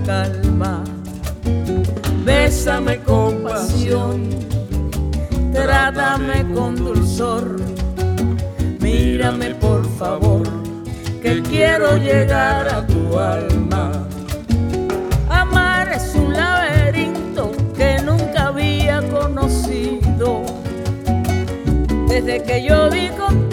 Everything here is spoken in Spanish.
calma. Bésame con pasión, trátame con dulzor. Mírame por favor, que quiero llegar a tu alma. Amar es un laberinto que nunca había conocido. Desde que yo di contigo